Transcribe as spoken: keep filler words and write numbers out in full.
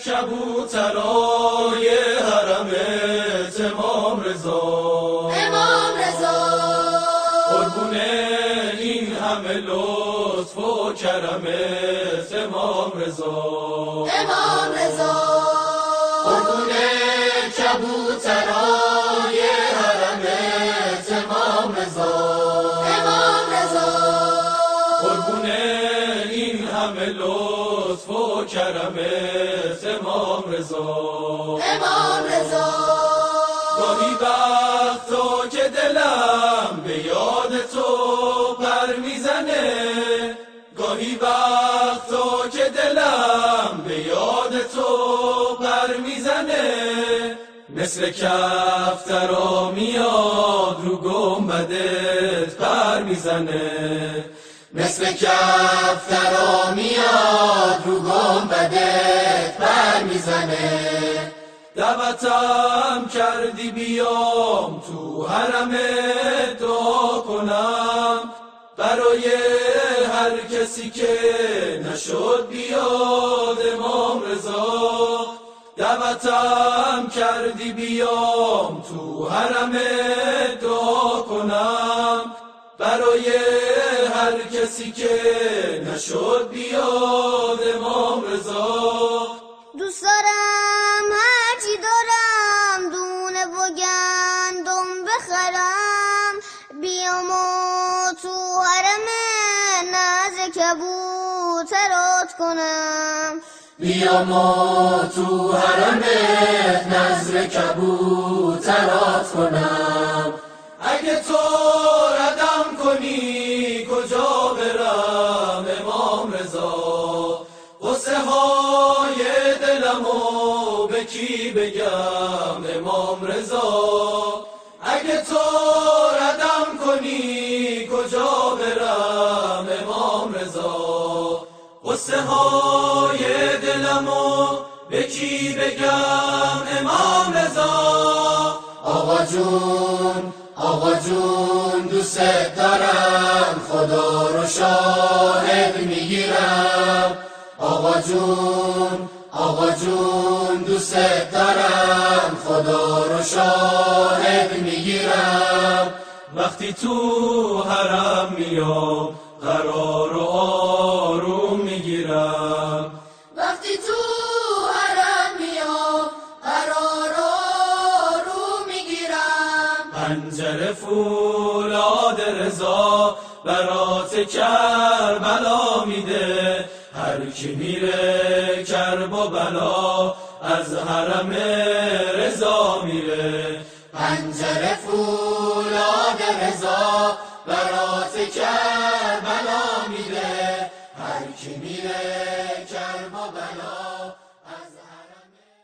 کبوترای حرمت امام رضا، امام رضا، قربون این همه لطف و کرمت امام رضا، امام رضا، قربون کبوترای حرمت امام رضا، امام رضا، قربون این همه لطف و کرمت امام رضا، امام رضا. گاهی وقتا که دلم به یاد تو پر میزنه، گاهی وقتا که دلم به یاد تو پر میزنه، مثل کفترا میاد رو گنبدت پر میزنه، مثل کفترا میاد رو گنبدت پر میزنه. دعوتم کردی بیام تو حرمت دعا کنم، برای هر کسی که نشد بیاد امام رضا. دعوتم کردی بیام تو حرمت دعا کنم، برای هر کسی که نشد بیاد امام رضا. دوست دارم هرچی دارم دونه و گندم بخرم، بیام و تو حرم نزد کبوترات کنم، بیام و تو حرمت نذر کبوترات کنم. اگه تو ردم کنی کجا برم امام رضا، قصه های دلمو به کی بگم امام رضا. اگه تو ردم کنی کجا برم امام رضا، قصه های دلمو به کی بگم امام رضا. آقا جون آقا جون دوست دارم، خدا رو شاهد میگیرم. آقا جون آقا جون دوست دارم، خدا رو شاهد میگیرم. وقتی تو حرم میام قرار و آروم میگیرم، وقتی تو حرم میام قرار و آروم میگیرم. پنجره فولاد رضا برات کربلا میده، هر کی میره کرب و بلا از حرم رضا میره. پنجره فولاد رضا برات کربلا میده، هر کی میره